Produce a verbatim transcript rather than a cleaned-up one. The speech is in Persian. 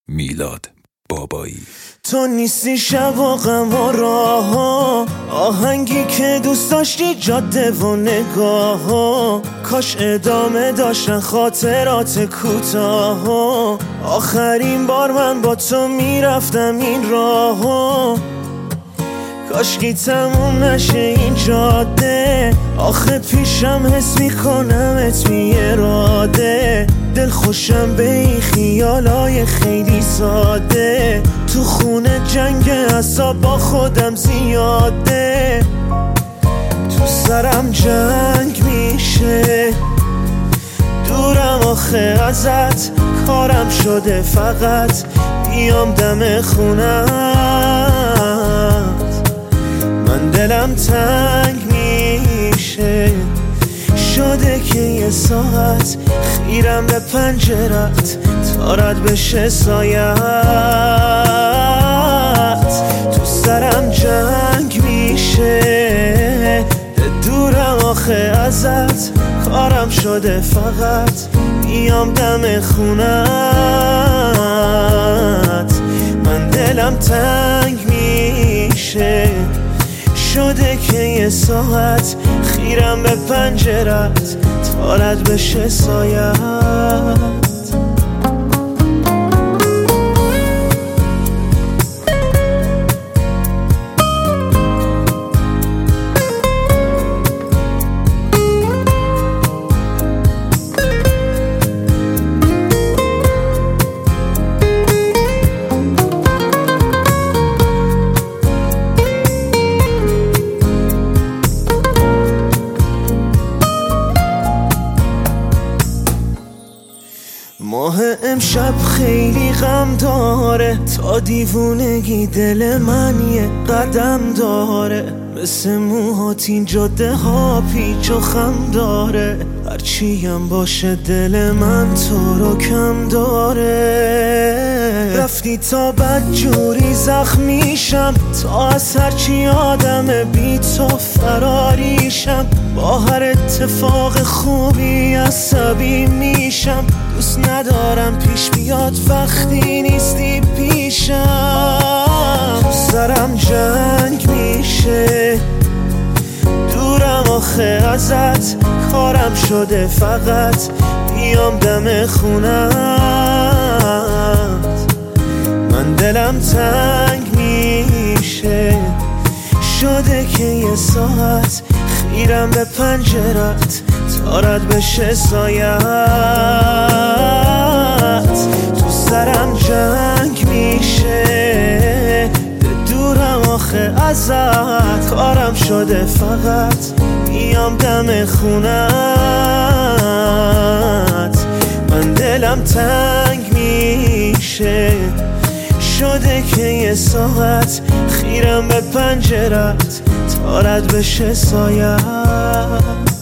میلاد بابایی. تو نیستی شب و غم و راه ها، آهنگی که دوست داشتی جاده و نگاه ها، کاش ادامه داشتن خاطرات کوتاه ها. آخرین بار من با تو میرفتم این راه ها، کاشکی تموم نشه این جاده. آخه پیشم حس میکنمت بی اراده، دل خوشم به این خیالای خیلی ساده. تو خونه جنگ اعصاب با خودم زیاده، تو سرم جنگ میشه. دورم آخه ازت، کارم شده فقط بیام دم خونت. من دلم تنگ میشه، شده که یه ساعت خیرم به پنجرت تا رد بشه سایت. تو سرم جنگ میشه، دورم آخه ازت، کارم شده فقط بیام دم خونت. من دلم تنگ میشه، شده که یه ساعت خیرم به پنجرت تا رد بشه سایت. ماه امشب خیلی غم داره، تا دیوونگی دل من یه قدم داره. مثل موهات این جاده ها پیچ و خم داره، هرچی هم باشه دل من تو رو کم داره. رفتی تا بد جوری زخمیشم، تا از هرچی آدم بی تو فراریشم. با هر اتفاق خوبی عصبی میشم، دوست ندارم پیش بیاد وقتی نیستی پیشم. تو سرم جنگ میشه، دورم آخه ازت، کارم شده فقط بیام دم خونت. من دلم تنگ میشه، شده که یه ساعت خیرم به پنجرت تا رد بشه سایت. تو سرم جنگ میشه، دورم آخه ازت، کارم شده فقط بیام دم خونت. من دلم تنگ میشه، شده که یه ساعت خیرم به پنجرت تا رد بشه سایت.